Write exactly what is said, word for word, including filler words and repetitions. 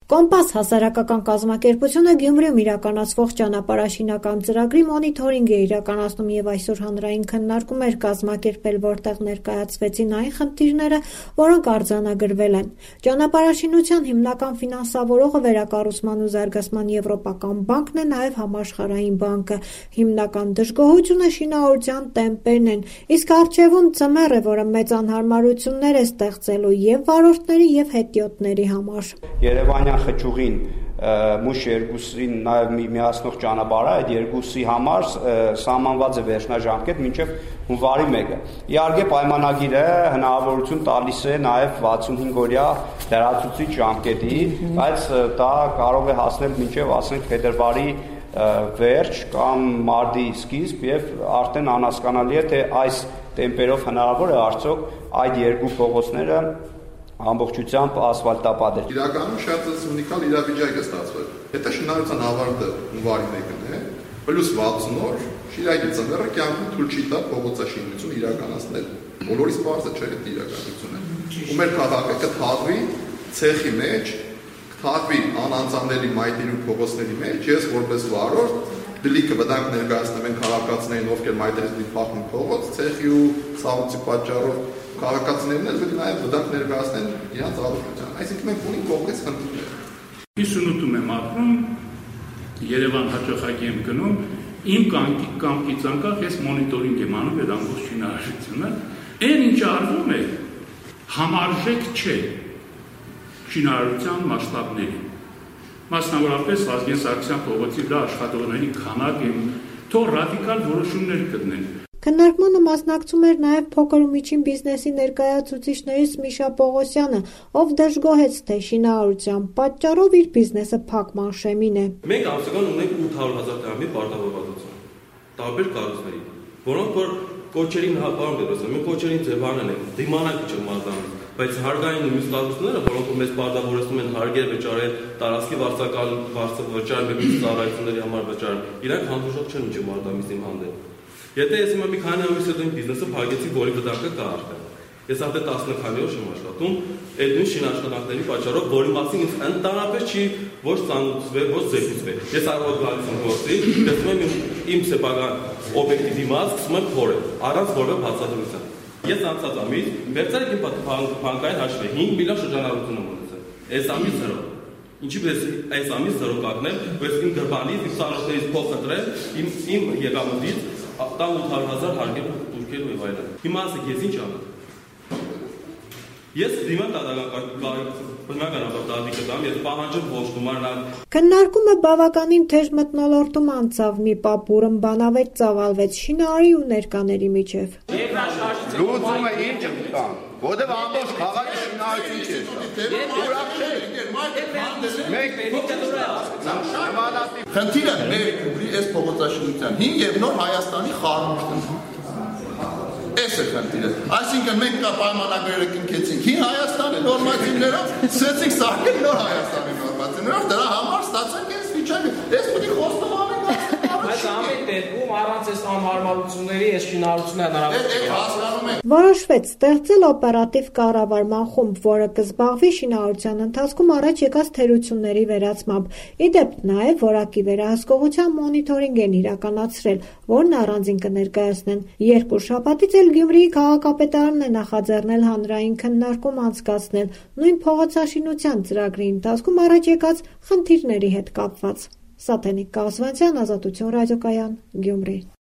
Կոմպաս հասարակական կազմակերպությունը Գյումրիում իրականացվող ճանապարհաշինական ծրագրի մոնիթորինգ է իրականացնում եւ այսօր հանրային քննարկում էր կազմակերպել, որտեղ ներկայացվեցին այն խնդիրները, որոնք արձանագրվել են։ Ճանապարհաշինության հիմնական ֆինանսավորողը Վերակառուցման ու զարգացման Եվրոպական բանկն է, նաեւ Համաշխարհային բանկը։ Հիմնական դժգոհությունը շինարարության տեմպերն են, իսկ առջևում ծմեր է, որը մեծ անհարմարություններ է ստեղծելու եւ վարորդների եւ հետիոտների համար։ Երևանյան խճուղին մուշ երկուսին նաև միացնող ճանապարհը այդ երկուսի համար սահմանված է վերջնաժամկետ մինչև հունվարի մեկը։ Իհարկե պայմանագիրը հնարավորություն տալիս է նաև վաթսունհինգ օրյա լրացուցիչ ժամկետի, բայց դա կարող է հասնել մինչև ասենք փետրվարի վերջ կամ մարտի սկիզբ եւ արդեն անհասկանալի է թե այս տեմպերով հնարավոր է արդյոք այդ երկու փողոցները ամբողջությամբ ասֆալտապատել։ Իրականում շատ ունիկալ իրավիճակ է ստացվել։ Հետո շինարարության ավարտը հունվարի մեկն է, պլյուս վաթսուն օր Շիրակի ծմերը կյանքում թույլ չի տա փողոցաշինություն իրականացնել։ Բոլորիս բարձր չէ այդ իրականությունը։ Ու մեր քաղաքը կթաղվի ցեխի մեջ, կթաղվի անանցանելի մայթերի փողոցների մեջ, ես որպես վարորդ դլիկը վտանգ ներկայացնեմ են քաղաքացիներին, ովքեր մայթերից մի փախնում փողոց, ցեխի ու ցավոցի պատճառով քաղաքացիներն էլ պետք է նաև վտանգ ներկայացնեն իրենց առողջության։ Այսինքն մենք ունենք կողմից խնդիրներ։ հիսունութում եմ ապրում, Երևան հաճախակի եմ գնում, իմ կամքի կամքից անկախ ես մոնիտորինգ եմ անում այդ ամբողջ շինարարությունը, այն ինչ արվում է համարժեք չէ շինարարության մասշտաբների։ Մասնավորապես Վազգեն Սարգսյան փողոցի վրա աշխատողների քանակը թող ռադիկալ որոշումներ գտնեն։ Քննարկմանը մասնակցում էր նաև փոքր ու միջին բիզնեսի ներկայացուցիչներից Միշա Պողոսյանը, ով դժգոհեց, թե շինարարության պատճառով իր բիզնեսը փակման շեմին է։ Մենք ամսական ունենք ութ հարյուր հազար դրամի պարտավորվածություն տարբեր կառույցների, որոնք որ կոչերին հապարում դերոսը, մենք կոչերին ձևանել ենք, դիմանակի չեմ մազանում, բայց հարգային մյուս կառույցները, որոնք մեզ պարտավորեցնում են հարգել վճարել, տարածքի վարձակալ վճարել, մեկ ծառայությունների համար վճարել, իրանք հանդուրժող չեն ինչի մարտամիս իմ հանդեպ։ Եթե ես հիմա մի քանի ամիս հետո իմ բիզնեսը փակեցի, որի վտանգը կա արդեն։ Ես արդեն տասնքանի օր եմ աշխատում, այդ նույն շինաշխատանքների պատճառով, որի մասին ինձ ընդհանրապես չի ոչ ծանոթացվել, ոչ զեկուցվել։ Ես առավոտ գալիս եմ գործի, տեսնում եմ իմ սեփական օբյեկտի դիմաց, սկսում եմ փորել, առանց որևէ բացատրության։ Ես անցած ամիս վերցրել իմ բանկային հաշվի հինգ միլիոն շրջանառություն եմ ունեցել։ Այս ամիս զրո։ Ինչի պես այս ամիս զրո կանգնել, բայց իմ գրբանից, իմ ծանոթներից փող խնդրել, իմ իմ եկամուտից տան ութ հարյուր հազար հարգել ու տուրքել ու այլն։ Հիմա ասեք ես ինչ անեմ։ Ես դիմեմ դատական բնականաբար դատի կտամ, ես պահանջեմ ոչ գումարն։ Քննարկումը բավականին թեժ մթնոլորտում անցավ, մի պապուրն բանավեճ ծավալվեց շինարարի ու ներկաների միջև։ Լուծումը ինչ կան, որտեղ ամբողջ քաղաքի շինարարություն չէ։ Ուրախ չէ։ Մենք Խնդիրը մեր Գյումրի այս փողոցաշինության հին եւ նոր Հայաստանի խառնուրդն է։ Այս է խնդիրը։ Այսինքն մենք կա պայմանագրերը կնքեցինք հին Հայաստանի նորմատիվներով, սկսեցինք սարքել նոր Հայաստանի նորմատիվներով, դրա համար ստացանք այս վիճակը։ Այս պետք է խոստովանենք այս Բայց ամեն դեպքում առանց այս անհարմարությունների այս շինարարությունը հնարավոր է։ Որոշվեց ստեղծել օպերատիվ կառավարման խումբ, որը կզբաղվի շինարարության ընթացքում առաջ եկած թերությունների վերացմամբ։ Ի դեպ նաև որակի վերահսկողության մոնիթորինգ են իրականացրել, որն առանձին կներկայացնեն։ Երկու շաբաթից էլ Գյումրիի քաղաքապետարանն է նախաձեռնել հանրային քննարկում անցկացնել նույն փողոցաշինության ծրագրի ընթացքում առաջ եկած խնդիրների հետ կապված։ Սաթենիկ Կազվանցյան, Ազատություն ռադիոկայան, Գյումրի։